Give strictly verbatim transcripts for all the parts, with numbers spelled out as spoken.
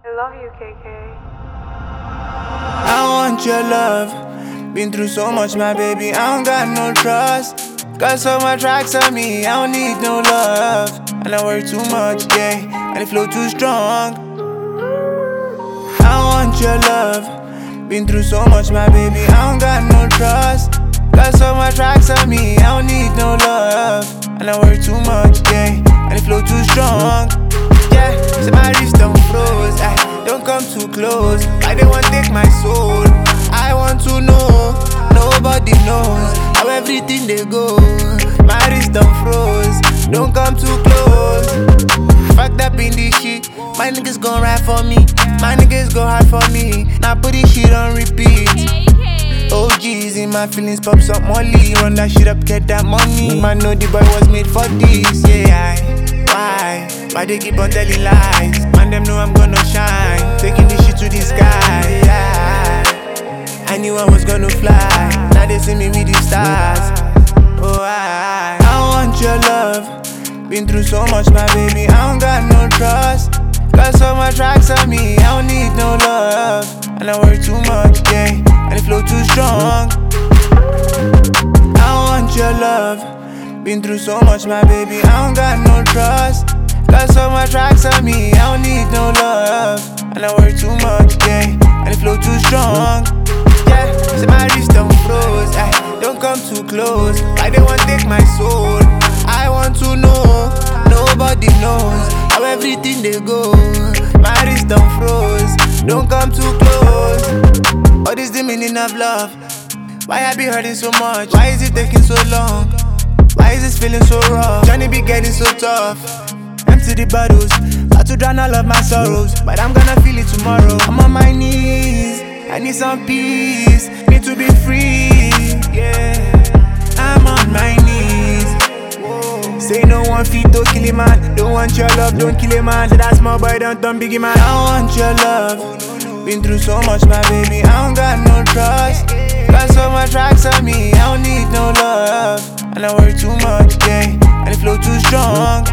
I love you, K K. I want your love. Been through so much, my baby, I don't got no trust. Got so much racks on me, I don't need no love. And I work too much, yeah, and it flow too strong. I want your love. Been through so much, my baby, I don't got no trust. Got so much racks on me, I don't need no love. And I work too much, yeah, and it flow too strong. Yeah, so my wrist don't froze, ay, don't come too close. I don't want take my soul. I want to know, nobody knows how everything they go. My wrist don't froze, don't come too close. Fucked up in this shit, my niggas gon' ride for me. My niggas go hard for me, now put this shit on repeat. O Gs in my feelings, pop some molly. Run that shit up, get that money. Man know the boy was made for this, yeah. Why? Why they keep on telling lies? Man, them know I'm gonna shine. Taking this shit to the sky, yeah. I knew I was gonna fly. Now they see me with the stars. Oh, I, I want your love. Been through so much, my baby, I don't got no trust. Got so much racks on me, I don't need no love. And I work too much, yeah, and it flow too strong. I want your love. Been through so much, my baby, I don't got no trust. Got so much racks on me, I don't need no love. And I work too much, yeah, and it flow too strong. Yeah, so my wrist don't froze, ay, don't come too close. I don't want take my soul. I want to know, nobody knows how everything they go. My wrist don't froze, don't come too close. What is the meaning of love? Why I be hurting so much? Why is it taking so long? Why is this feeling so rough? Journey be getting so tough. Empty the bottles, about to drown all of my sorrows, but I'm gonna feel it tomorrow. I'm on my knees, I need some peace, need to be free, yeah. I'm on my knees. Whoa. Say no one feet, don't kill a man. Don't want your love, don't kill a man. Say that small boy, don't turn biggie man. I want your love. Been through so much, my baby, I don't got no trust. Got so much racks on me, I don't need no love. And I work too much, yeah, and it flow too strong.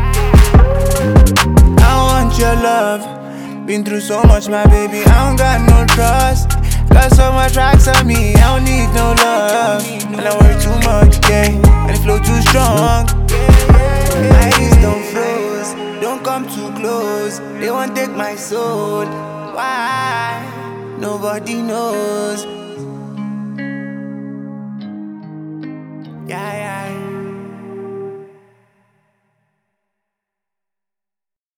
I want your love. Been through so much, my baby, I don't got no trust. Got so much racks on me, I don't need no love. And I work too much, yeah, and it flow too strong. My eyes don't froze, don't come too close. They won't take my soul. Why? Nobody knows.